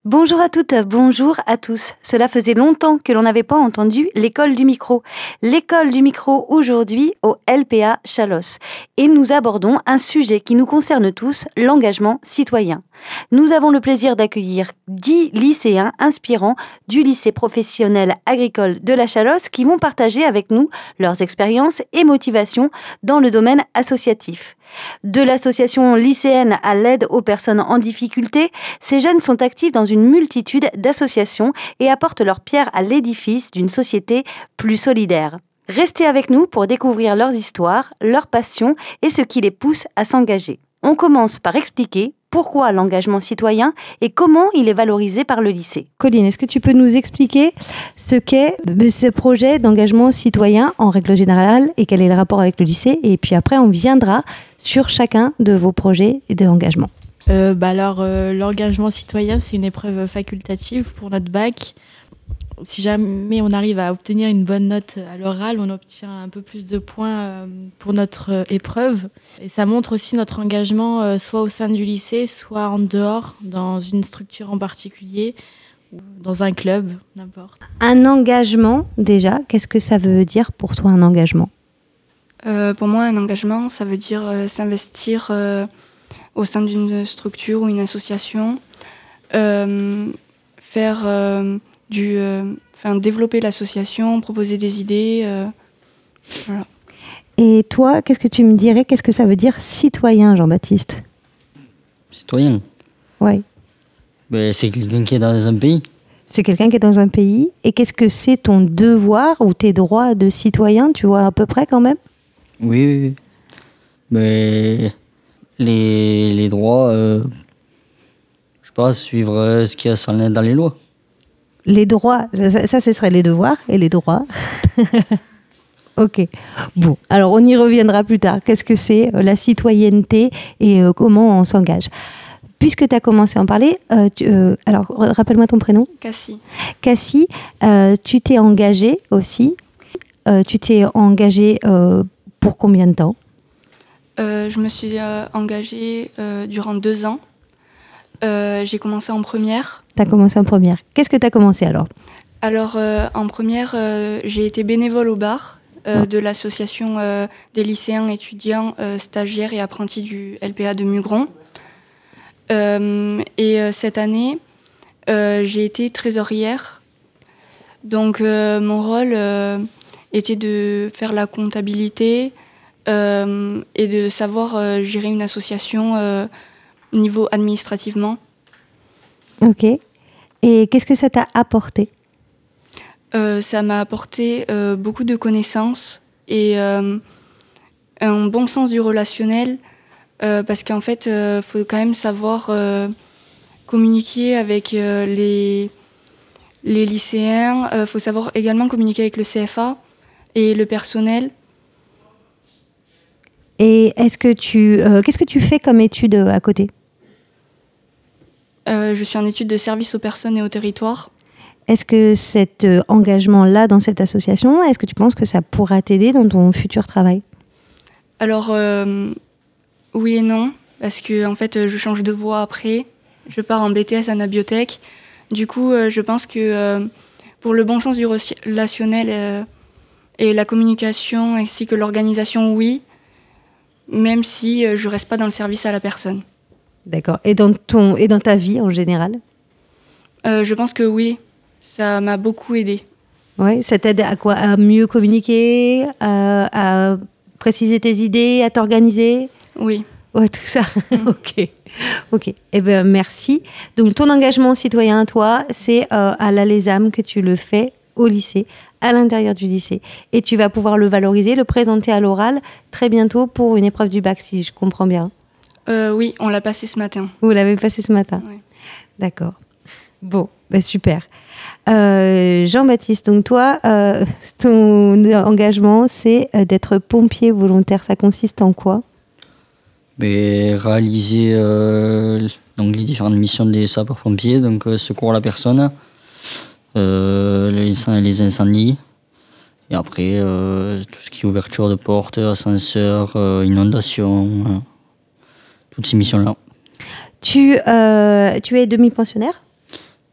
Bonjour à toutes, bonjour à tous. Cela faisait longtemps que l'on n'avait pas entendu l'école du micro. L'école du micro aujourd'hui au LPA Chalosse. Et nous abordons un sujet qui nous concerne tous, l'engagement citoyen. Nous avons le plaisir d'accueillir 10 lycéens inspirants du lycée professionnel agricole de la Chalosse qui vont partager avec nous leurs expériences et motivations dans le domaine associatif. De l'association lycéenne à l'aide aux personnes en difficulté, ces jeunes sont actifs dans une multitude d'associations et apportent leur pierre à l'édifice d'une société plus solidaire. Restez avec nous pour découvrir leurs histoires, leurs passions et ce qui les pousse à s'engager. On commence par expliquer pourquoi l'engagement citoyen et comment il est valorisé par le lycée. Colline, est-ce que tu peux nous expliquer ce qu'est ce projet d'engagement citoyen en règle générale et quel est le rapport avec le lycée? Et puis après, on viendra sur chacun de vos projets d'engagement. L'engagement citoyen, c'est une épreuve facultative pour notre bac. Si jamais on arrive à obtenir une bonne note à l'oral, on obtient un peu plus de points pour notre épreuve. Et ça montre aussi notre engagement soit au sein du lycée, soit en dehors, dans une structure en particulier, ou dans un club, n'importe. Un engagement, déjà, qu'est-ce que ça veut dire pour toi, un engagement ? Pour moi, un engagement, ça veut dire s'investir au sein d'une structure ou une association, développer l'association, proposer des idées. Voilà. Et toi, qu'est-ce que tu me dirais ? Qu'est-ce que ça veut dire citoyen, Jean-Baptiste ? Citoyen ? Oui. C'est quelqu'un qui est dans un pays. C'est quelqu'un qui est dans un pays. Et qu'est-ce que c'est ton devoir ou tes droits de citoyen ? Tu vois à peu près quand même ? Oui. Mais les droits, je sais pas, suivre ce qu'il y a dans les lois. Les droits, ça ce serait les devoirs et les droits. Ok. Bon, alors on y reviendra plus tard. Qu'est-ce que c'est la citoyenneté et comment on s'engage ? Puisque tu as commencé à en parler, alors rappelle-moi ton prénom. Cassie. Cassie, tu t'es engagée aussi. Tu t'es engagée pour combien de temps ? Je me suis engagée durant 2 ans. J'ai commencé en première. Tu as commencé en première. Qu'est-ce que tu as commencé alors ? Alors, en première, j'ai été bénévole au bar de l'association des lycéens, étudiants, stagiaires et apprentis du LPA de Mugron. Cette année, j'ai été trésorière. Donc, mon rôle était de faire la comptabilité et de savoir gérer une association niveau administrativement. Ok. Et qu'est-ce que ça t'a apporté ? Ça m'a apporté beaucoup de connaissances et un bon sens du relationnel parce qu'en fait, faut quand même savoir communiquer avec les lycéens. Faut savoir également communiquer avec le CFA et le personnel. Et qu'est-ce que tu fais comme étude à côté ? Je suis en études de service aux personnes et au territoire. Est-ce que cet engagement-là dans cette association, est-ce que tu penses que ça pourra t'aider dans ton futur travail ? Alors, oui et non, parce que en fait, je change de voie après. Je pars en BTS anabiotech. Du coup, je pense que pour le bon sens du relationnel et la communication, ainsi que l'organisation, oui, même si je reste pas dans le service à la personne. D'accord. Et dans ta vie en général ? Je pense que oui, ça m'a beaucoup aidée. Ouais, ça t'aide à quoi ? À mieux communiquer, à préciser tes idées, à t'organiser ? Oui. Ouais, tout ça. Ok. Eh bien, merci. Donc, ton engagement citoyen, toi, c'est à l'ALESAM que tu le fais au lycée, à l'intérieur du lycée. Et tu vas pouvoir le valoriser, le présenter à l'oral très bientôt pour une épreuve du bac, si je comprends bien. Oui, on l'a passé ce matin. Vous l'avez passé ce matin ? Oui. D'accord. Bon, super. Jean-Baptiste, donc toi, ton engagement, c'est d'être pompier volontaire. Ça consiste en quoi ? Réaliser donc les différentes missions des sapeurs-pompiers, donc secours à la personne, les incendies, et après tout ce qui est ouverture de portes, ascenseur, inondation, toutes ces missions-là. Tu es demi-pensionnaire ?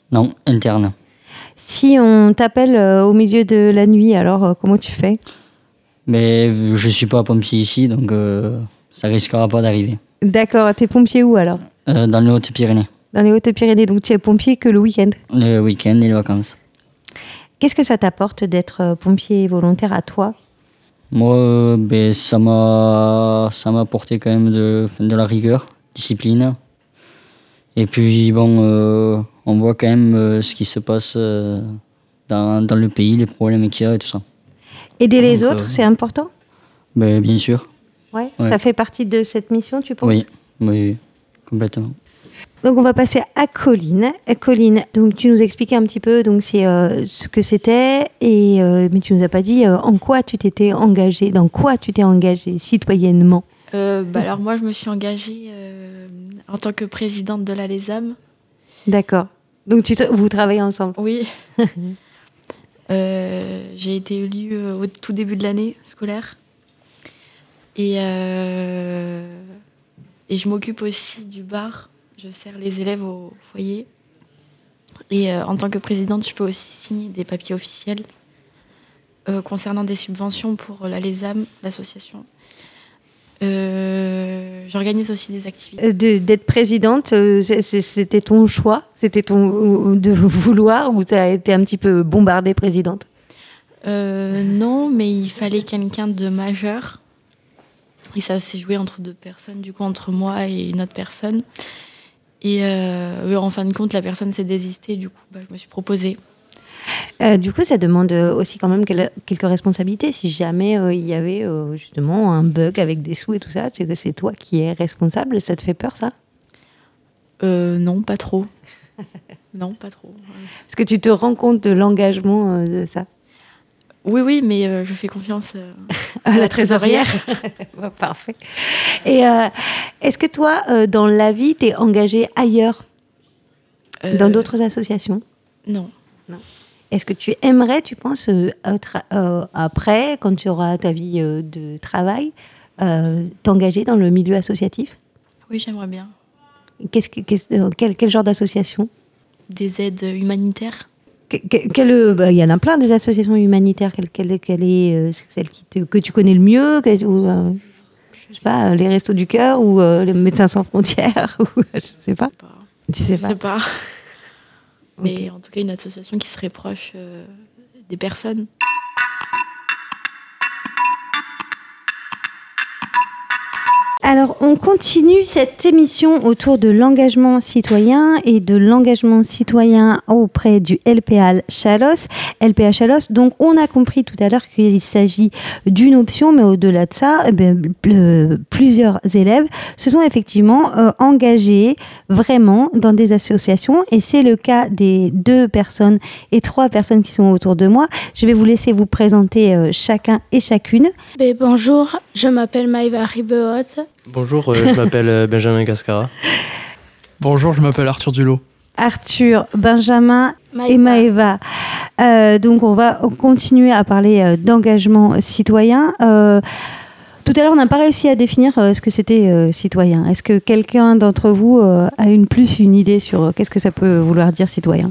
Non, interne. Si on t'appelle au milieu de la nuit, alors comment tu fais? Mais je suis pas pompier ici, donc ça risquera pas d'arriver. D'accord, t'es pompier où alors? Dans les Hautes-Pyrénées, Dans les Hautes-Pyrénées, donc tu es pompier que le week-end. le week-end et les vacances. Qu'est-ce que ça t'apporte d'être pompier volontaire à toi? Moi, ça m'a apporté quand même de la rigueur, discipline. Et puis, bon, on voit quand même ce qui se passe dans le pays, les problèmes qu'il y a et tout ça. Aider les Donc, autres, c'est important? Bien sûr, Ouais. Ouais. Ça fait partie de cette mission, tu penses? oui, complètement. Donc on va passer à Colline. Colline, donc tu nous expliquais un petit peu donc c'est ce que c'était et mais tu nous as pas dit en quoi tu t'étais engagée, dans quoi tu t'es engagée citoyennement. Alors moi, je me suis engagée en tant que présidente de la LESAM. D'accord. Donc vous travaillez ensemble. Oui. J'ai été élue au tout début de l'année scolaire. Et je m'occupe aussi du bar. Je sers les élèves au foyer. Et en tant que présidente, je peux aussi signer des papiers officiels concernant des subventions pour la LESAM, l'association. J'organise aussi des activités. D'être présidente, c'était ton choix, c'était ton de vouloir ou tu as été un petit peu bombardée présidente? Non, mais il fallait quelqu'un de majeur. Et ça s'est joué entre deux personnes, du coup entre moi et une autre personne. Et en fin de compte, la personne s'est désistée, du coup je me suis proposée. Du coup, ça demande aussi quand même quelques responsabilités. Si jamais il y avait justement un bug avec des sous et tout ça, tu sais que c'est toi qui es responsable, ça te fait peur ça? Non, pas trop. Non, pas trop. Est-ce que tu te rends compte de l'engagement de ça? Oui, mais je fais confiance À la trésorière. Ouais, parfait. Et est-ce que toi, dans la vie, tu es engagée ailleurs, dans d'autres associations? Non. Est-ce que tu aimerais, tu penses, après, quand tu auras ta vie de travail, t'engager dans le milieu associatif? Oui, j'aimerais bien. Quel genre d'association? Des aides humanitaires. Il y en a plein des associations humanitaires. Quelle est celle que tu connais le mieux? Je sais pas, les Restos du Cœur ou les Médecins sans frontières ou, je sais pas. Tu sais Je pas. sais pas. Mais Ok. en tout cas, une association qui serait proche des personnes. Alors, on continue cette émission autour de l'engagement citoyen et de l'engagement citoyen auprès du LPA Chalosse. LPA Chalosse, donc on a compris tout à l'heure qu'il s'agit d'une option, mais au-delà de ça, plusieurs élèves se sont effectivement engagés vraiment dans des associations et c'est le cas des 2 personnes et 3 personnes qui sont autour de moi. Je vais vous laisser vous présenter chacun et chacune. Bonjour, je m'appelle Maïva Ribeot. Bonjour, je m'appelle Benjamin Cascara. Bonjour, je m'appelle Arthur Dulot. Arthur, Benjamin et Maëva. Donc on va continuer à parler d'engagement citoyen. Tout à l'heure, on n'a pas réussi à définir ce que c'était citoyen. Est-ce que quelqu'un d'entre vous a une idée sur qu'est-ce que ça peut vouloir dire citoyen?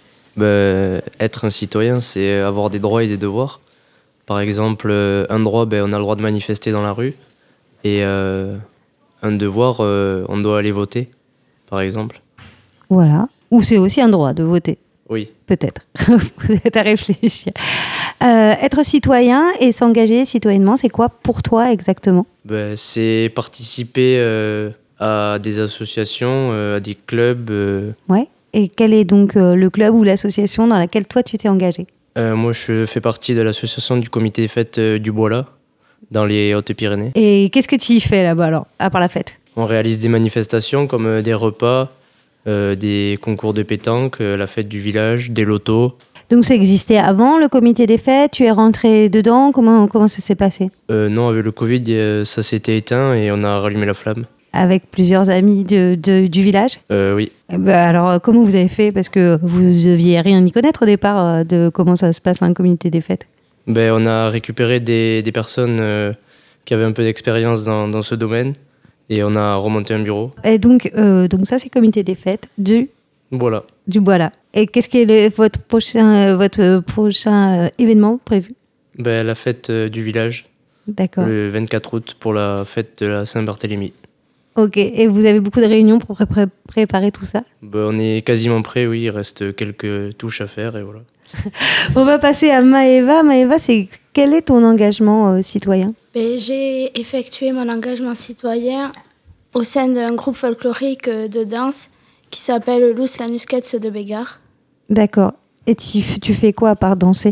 Être un citoyen, c'est avoir des droits et des devoirs. Par exemple, un droit, on a le droit de manifester dans la rue. Et un devoir, on doit aller voter, par exemple. Voilà. Ou c'est aussi un droit de voter. Oui. Peut-être. Vous êtes à réfléchir. Être citoyen et s'engager citoyennement, c'est quoi pour toi exactement? C'est participer à des associations, à des clubs. Ouais. Et quel est donc le club ou l'association dans laquelle toi tu t'es engagé? Moi, je fais partie de l'association du comité des fêtes du Bois-là, dans les Hautes-Pyrénées. Et qu'est-ce que tu y fais là-bas alors, à part la fête? On réalise des manifestations comme des repas, des concours de pétanque, la fête du village, des lotos. Donc ça existait avant le comité des fêtes, tu es rentré dedans, comment ça s'est passé? Non, avec le Covid, ça s'était éteint et on a rallumé la flamme. Avec plusieurs amis du village? Oui. Alors comment vous avez fait? Parce que vous deviez rien y connaître au départ de comment ça se passe un comité des fêtes. On a récupéré des personnes qui avaient un peu d'expérience dans ce domaine et on a remonté un bureau. Et donc ça c'est comité des fêtes du Voilà. Bois-là. Et qu'est-ce qui est votre prochain événement prévu? La fête du village, D'accord. le 24 août, pour la fête de la Saint-Barthélemy. Ok, et vous avez beaucoup de réunions pour préparer tout ça? On est quasiment prêt, oui, il reste quelques touches à faire et voilà. On va passer à Maëva. Maëva, quel est ton engagement citoyen? J'ai effectué mon engagement citoyen au sein d'un groupe folklorique de danse qui s'appelle Lous Lanusquets de Bégard. D'accord. Et tu fais quoi à part danser?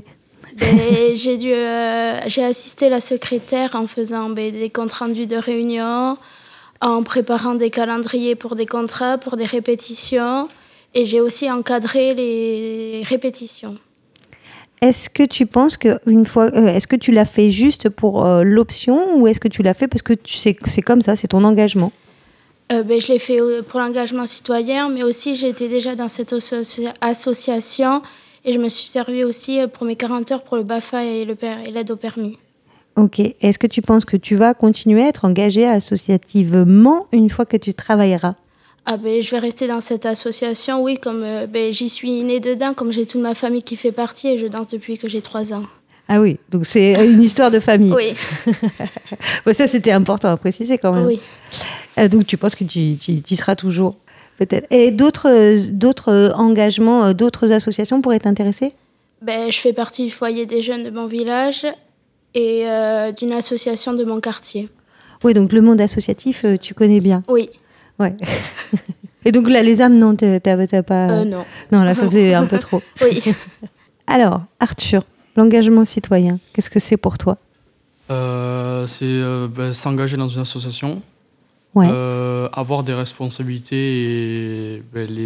J'ai assisté la secrétaire en faisant des comptes rendus de réunion, en préparant des calendriers pour des contrats, pour des répétitions, et j'ai aussi encadré les répétitions. Est-ce que tu penses est-ce que tu l'as fait juste pour l'option ou est-ce que tu l'as fait parce que c'est comme ça, c'est ton engagement? Je l'ai fait pour l'engagement citoyen, mais aussi j'étais déjà dans cette association et je me suis servi aussi pour mes 40 heures pour le BAFA et l'aide au permis. Ok. Est-ce que tu penses que tu vas continuer à être engagée associativement une fois que tu travailleras? Je vais rester dans cette association, oui, comme j'y suis née dedans, comme j'ai toute ma famille qui fait partie et je danse depuis que j'ai 3 ans. Ah oui, donc c'est une histoire de famille. Oui. Ça, c'était important à préciser quand même. Oui. Donc tu penses que tu y seras toujours, peut-être. Et d'autres engagements, d'autres associations pourraient t'intéresser? Je fais partie du foyer des jeunes de mon village et d'une association de mon quartier. Oui, donc le monde associatif, tu connais bien. Oui. Ouais. Et donc là, les âmes, non, t'as pas... Non. Non, là, ça faisait un peu trop. Oui. Alors, Arthur, l'engagement citoyen, qu'est-ce que c'est pour toi? C'est s'engager dans une association, Ouais. avoir des responsabilités et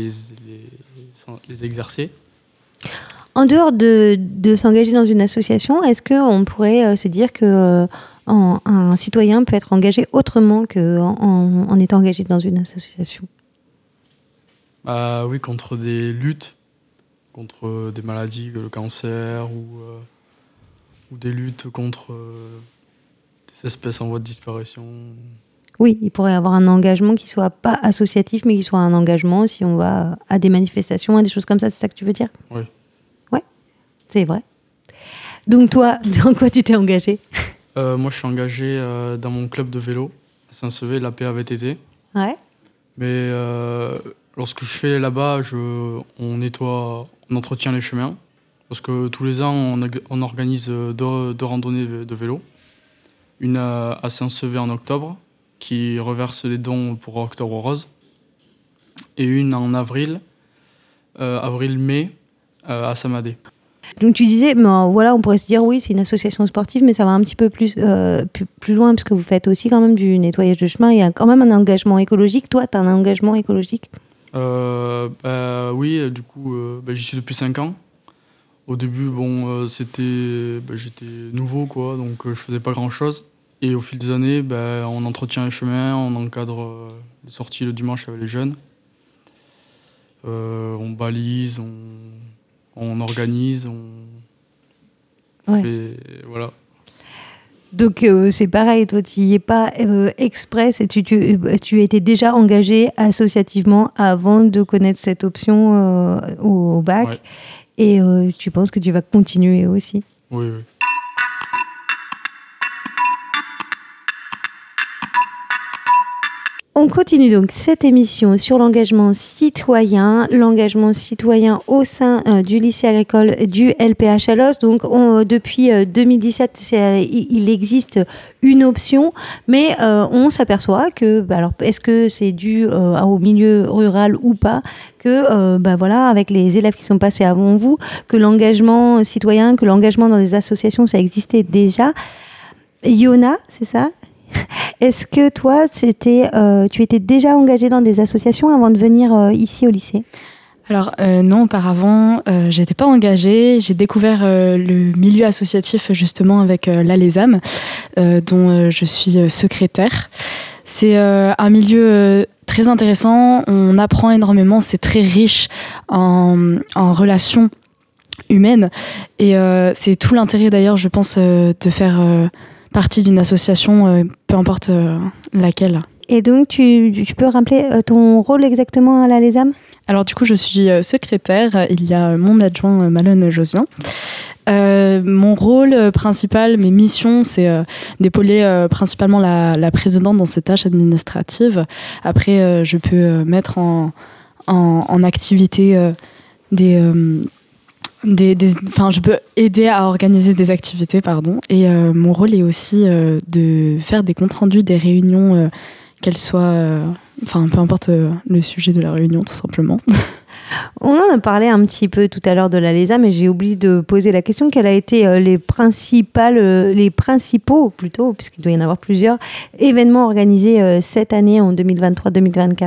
les exercer. En dehors de s'engager dans une association, est-ce qu'on pourrait se dire que un citoyen peut être engagé autrement qu'en étant engagé dans une association? Oui, contre des luttes, contre des maladies, le cancer, ou des luttes contre des espèces en voie de disparition. Oui, il pourrait y avoir un engagement qui soit pas associatif, mais qui soit un engagement si on va à des manifestations, à des choses comme ça, c'est ça que tu veux dire? Oui. Ouais, c'est vrai. Donc toi, dans quoi tu t'es engagé? Moi, je suis engagé dans mon club de vélo, à Saint-Sevé, la PAVTT. Ouais. Mais lorsque je fais là-bas, on entretient les chemins. Parce que tous les ans, on organise deux randonnées de vélo. Une à Saint-Sevé en octobre, qui reverse des dons pour Octobre Rose. Et une en avril-mai, à Samadé. Donc tu disais, voilà, on pourrait se dire oui, c'est une association sportive, mais ça va un petit peu plus loin, parce que vous faites aussi quand même du nettoyage de chemin. Il y a quand même un engagement écologique. Toi, tu as un engagement écologique? Oui, du coup, j'y suis depuis 5 ans. Au début, j'étais nouveau, quoi, donc je faisais pas grand-chose. Et au fil des années, on entretient les chemins, on encadre les sorties le dimanche avec les jeunes. On balise, on organise, Ouais. fait, voilà. Donc c'est pareil, toi tu n'y es pas express et tu étais déjà engagé associativement avant de connaître cette option au bac. Ouais. Et tu penses que tu vas continuer aussi? Oui. On continue donc cette émission sur l'engagement citoyen au sein du lycée agricole du LPA Chalosse. Donc depuis 2017, il existe une option, mais on s'aperçoit que, alors est-ce que c'est dû au milieu rural ou pas, que voilà, avec les élèves qui sont passés avant vous, que l'engagement citoyen, que l'engagement dans des associations, ça existait déjà. Yona, c'est ça? Est-ce que toi, tu étais déjà engagée dans des associations avant de venir ici au lycée? Alors non, auparavant, j'étais pas engagée. J'ai découvert le milieu associatif justement avec l'ALESAM, dont je suis secrétaire. C'est un milieu très intéressant. On apprend énormément. C'est très riche en relations humaines. Et c'est tout l'intérêt d'ailleurs, je pense, de faire partie d'une association, peu importe laquelle. Et donc, tu peux rappeler ton rôle exactement à la Lésame ? Alors du coup, je suis secrétaire. Il y a mon adjoint Malone Josien. Mon rôle principal, mes missions, c'est d'épauler principalement la présidente dans ses tâches administratives. Après, je peux mettre en activité je peux aider à organiser des activités, pardon. Et mon rôle est aussi de faire des comptes rendus des réunions, qu'elles soient, peu importe le sujet de la réunion, tout simplement. On en a parlé un petit peu tout à l'heure de la Lésame, mais j'ai oublié de poser la question. Quels ont été les principaux, puisqu'il doit y en avoir plusieurs, événements organisés cette année en 2023-2024 ?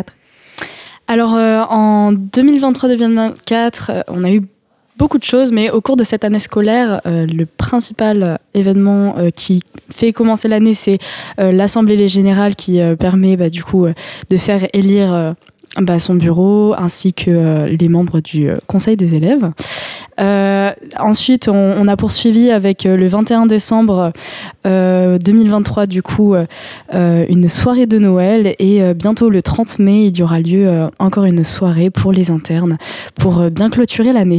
Alors, en 2023-2024, on a eu beaucoup de choses, mais au cours de cette année scolaire, le principal événement qui fait commencer l'année, c'est l'Assemblée générale qui permet de faire élire son bureau ainsi que les membres du conseil des élèves. Ensuite, on a poursuivi avec le 21 décembre 2023, une soirée de Noël, et bientôt le 30 mai, il y aura lieu encore une soirée pour les internes pour bien clôturer l'année.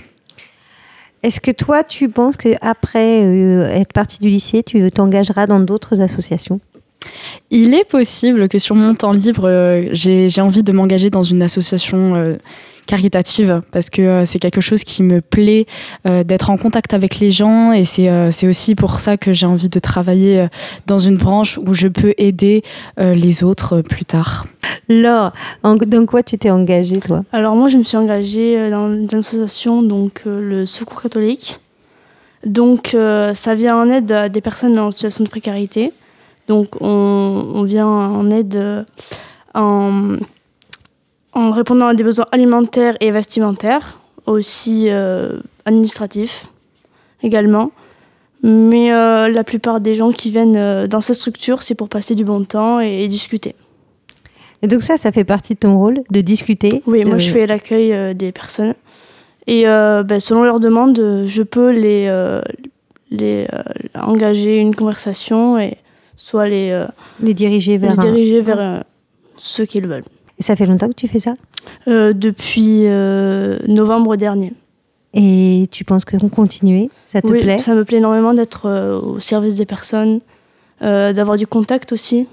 Est-ce que toi, tu penses qu'après être partie du lycée, tu t'engageras dans d'autres associations ? Il est possible que sur mon temps libre, j'ai envie de m'engager dans une association caritative, parce que c'est quelque chose qui me plaît, d'être en contact avec les gens, et c'est aussi pour ça que j'ai envie de travailler dans une branche où je peux aider les autres plus tard. Laure, dans quoi tu t'es engagée, toi ? Alors moi, je me suis engagée dans une association, le Secours catholique. Donc ça vient en aide à des personnes en situation de précarité. Donc on vient en aide en répondant à des besoins alimentaires et vestimentaires, aussi administratifs également. Mais la plupart des gens qui viennent dans cette structure, c'est pour passer du bon temps et discuter. Et donc ça fait partie de ton rôle, de discuter ? Oui, moi je fais l'accueil des personnes. Et selon leurs demandes, je peux les engager une conversation et soit les diriger vers ceux qui le veulent. Et ça fait longtemps que tu fais ça ? Depuis novembre dernier. Et tu penses qu'on continuer ? Ça te plaît ? Ça me plaît énormément d'être au service des personnes, d'avoir du contact aussi.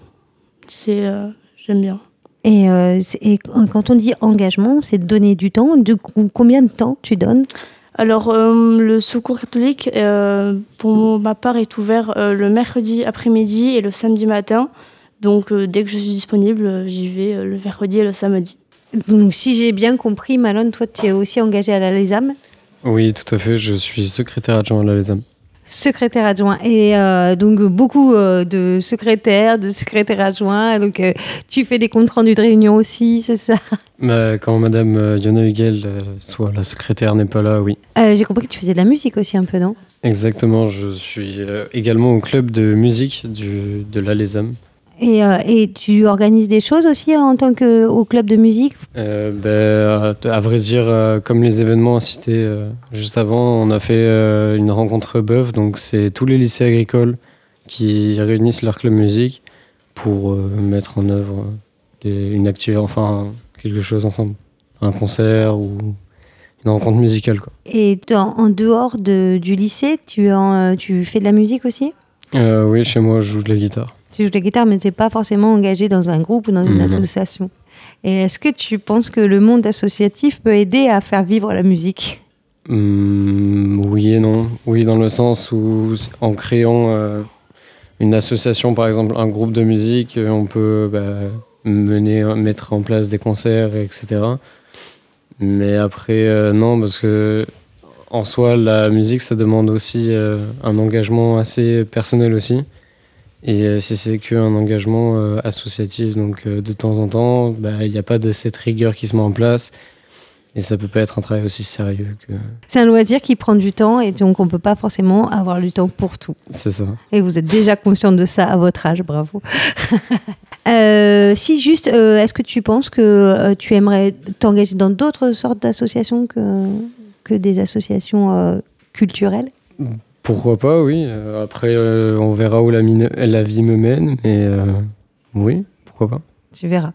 J'aime bien. Et quand on dit engagement, c'est donner du temps. Combien de temps tu donnes ? Alors, le Secours catholique, pour ma part, est ouvert le mercredi après-midi et le samedi matin. Donc, dès que je suis disponible, j'y vais le mercredi et le samedi. Donc, si j'ai bien compris, Malone, toi, tu es aussi engagé à la Lésame ? Oui, tout à fait. Je suis secrétaire adjoint à la Lésame. Secrétaire adjoint. Et donc, beaucoup de secrétaires adjoints. Donc, tu fais des comptes rendus de réunion aussi, c'est ça ? Quand Madame Yona Hugel, soit la secrétaire, n'est pas là, oui. J'ai compris que tu faisais de la musique aussi un peu, non ? Exactement. Je suis également au club de musique de la Lésame. Et tu organises des choses aussi en tant qu'au club de musique ? À vrai dire, comme les événements cités juste avant, on a fait une rencontre bœuf. Donc c'est tous les lycées agricoles qui réunissent leur club musique pour mettre en œuvre une activité, quelque chose ensemble. Un concert ou une rencontre musicale, quoi. Et en dehors du lycée, tu fais de la musique aussi ? Oui, chez moi, je joue de la guitare. Tu joues de la guitare, mais tu n'es pas forcément engagé dans un groupe ou dans une association. Et est-ce que tu penses que le monde associatif peut aider à faire vivre la musique ? Oui et non. Oui, dans le sens où en créant une association, par exemple un groupe de musique, on peut mettre en place des concerts, etc. Mais après, non, parce que en soi, la musique, ça demande aussi un engagement assez personnel aussi. Et si c'est qu'un engagement associatif, donc de temps en temps, il n'y a pas de cette rigueur qui se met en place. Et ça peut pas être un travail aussi sérieux que... C'est un loisir qui prend du temps et donc on peut pas forcément avoir du temps pour tout. C'est ça. Et vous êtes déjà conscient de ça à votre âge, bravo. Est-ce que tu penses que tu aimerais t'engager dans d'autres sortes d'associations que des associations culturelles ? Pourquoi pas, oui. Après, on verra où la vie me mène, mais oui, pourquoi pourquoi pas. Tu verras.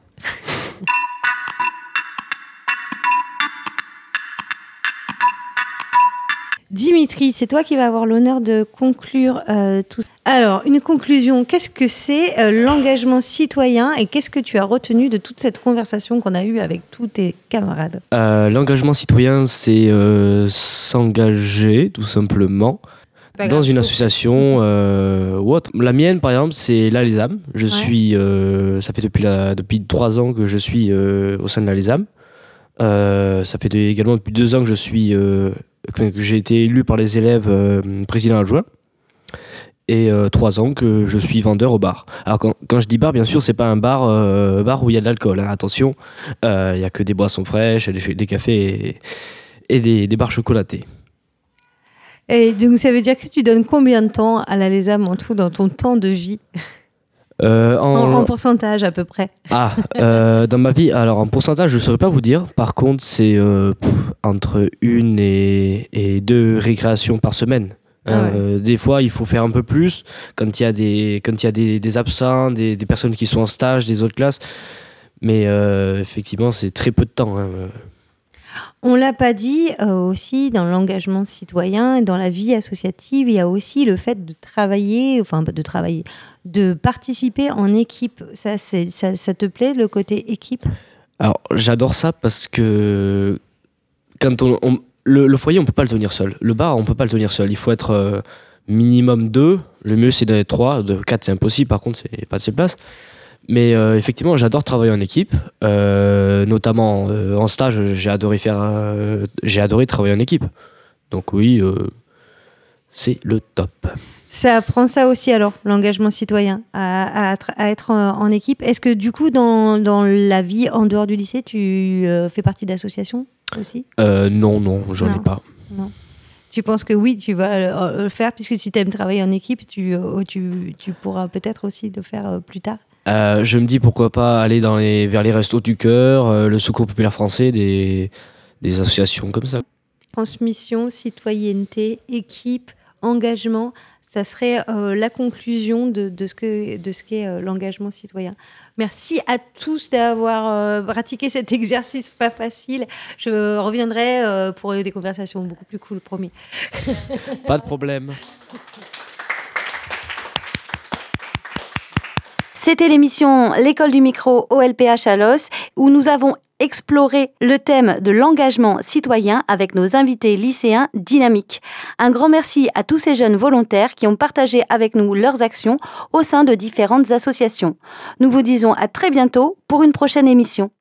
Dimitri, c'est toi qui vas avoir l'honneur de conclure tout. Alors, une conclusion, qu'est-ce que c'est l'engagement citoyen et qu'est-ce que tu as retenu de toute cette conversation qu'on a eue avec tous tes camarades ? L'engagement citoyen, c'est s'engager, tout simplement, dans une association ou autre. La mienne, par exemple, c'est l'ALESAM. Je suis, ça fait depuis 3 ans que je suis au sein de l'ALESAM. Ça fait également depuis 2 ans que que j'ai été élu par les élèves président adjoint. Et 3 ans que je suis vendeur au bar. Alors quand je dis bar, bien sûr, c'est pas un bar où il y a de l'alcool. Hein. Attention, il y a que des boissons fraîches, des cafés et des bars chocolatés. Et donc ça veut dire que tu donnes combien de temps à l'ALESAM en tout dans ton temps de vie ? En pourcentage à peu près. Dans ma vie, alors en pourcentage, je ne saurais pas vous dire. Par contre, c'est entre 1 et 2 récréations par semaine. Des fois, il faut faire un peu plus quand il y a des absents, des personnes qui sont en stage, des autres classes. Mais effectivement, c'est très peu de temps. Hein. On l'a pas dit aussi dans l'engagement citoyen, dans la vie associative, il y a aussi le fait de participer en équipe. Ça te plaît, le côté équipe ? Alors, j'adore ça parce que quand le foyer, on peut pas le tenir seul. Le bar, on peut pas le tenir seul. Il faut être minimum 2. Le mieux, c'est d'être 3. 4, c'est impossible. Par contre, c'est pas de cette place. Mais effectivement, j'adore travailler en équipe. Notamment en stage, j'ai adoré travailler en équipe. Donc oui, c'est le top. Ça apprend ça aussi alors, l'engagement citoyen, à être en équipe. Est-ce que du coup, dans la vie en dehors du lycée, tu fais partie d'associations aussi ? Non, j'en ai pas. Non. Tu penses que oui, tu vas le faire, puisque si tu aimes travailler en équipe, tu pourras peut-être aussi le faire plus tard ? Je me dis pourquoi pas aller vers les Restos du Cœur, le Secours Populaire Français, des associations comme ça. Transmission, citoyenneté, équipe, engagement, ça serait la conclusion de ce qu'est l'engagement citoyen. Merci à tous d'avoir pratiqué cet exercice pas facile. Je reviendrai pour des conversations beaucoup plus cool, promis. Pas de problème. C'était l'émission L'école du micro au LPA Chalosse où nous avons exploré le thème de l'engagement citoyen avec nos invités lycéens dynamiques. Un grand merci à tous ces jeunes volontaires qui ont partagé avec nous leurs actions au sein de différentes associations. Nous vous disons à très bientôt pour une prochaine émission.